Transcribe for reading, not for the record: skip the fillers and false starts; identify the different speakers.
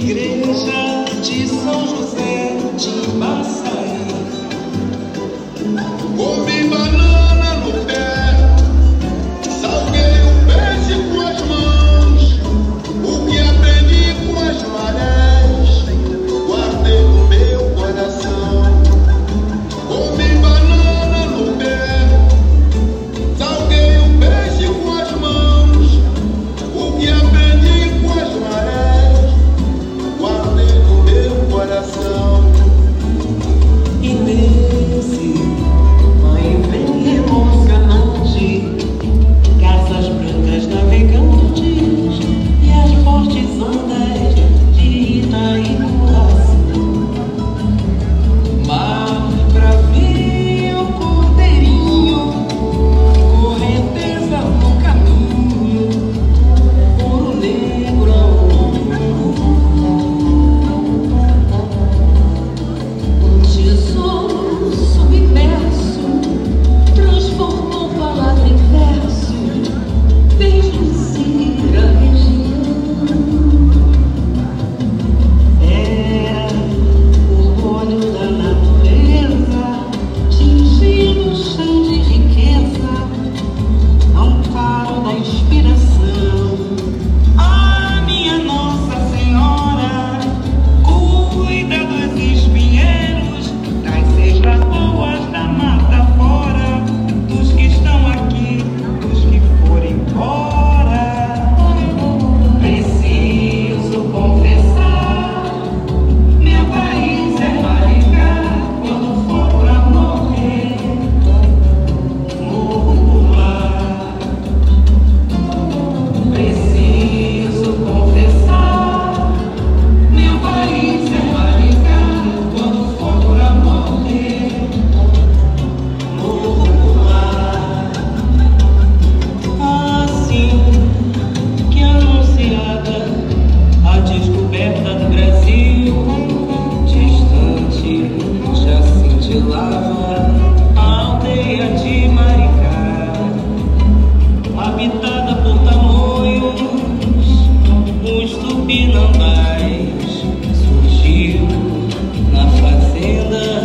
Speaker 1: igreja de São José de Baçaí.
Speaker 2: Comi banana no pé, salguei o peixe com as mãos, o que aprendi com as marés, guardei no meu coração. Comi banana no pé, salguei o peixe com as mãos, o que aprendi com as marés, guardei no meu coração.
Speaker 1: E nesse vai bem emocionante, garças brancas navegantes e as fortes ondas de Itaí-Coração. Mar bravio, cordeirinho, correnteza no caminho, ouro negro ao longo. Tesouro submerso transformou palavra em verso, fez luzir a região. Era o olho da natureza, tingindo o chão de riqueza, amparo da inspiração. Ah, minha Nossa Senhora, cuida dos espinheiros, das seis lagoas da mata fora, dos que estão aqui, dos que foram embora. Preciso confessar, meu país é Maricá. Quando for pra morrer, morro por lá. Preciso confessar, meu país é Maricá. Quando for pra morrer, morro por lá. Assim que anunciada a descoberta do Brasil, distante já cintilava a aldeia de Maricá, habitada por tamoios, os tupinambás. Surgiu na fazenda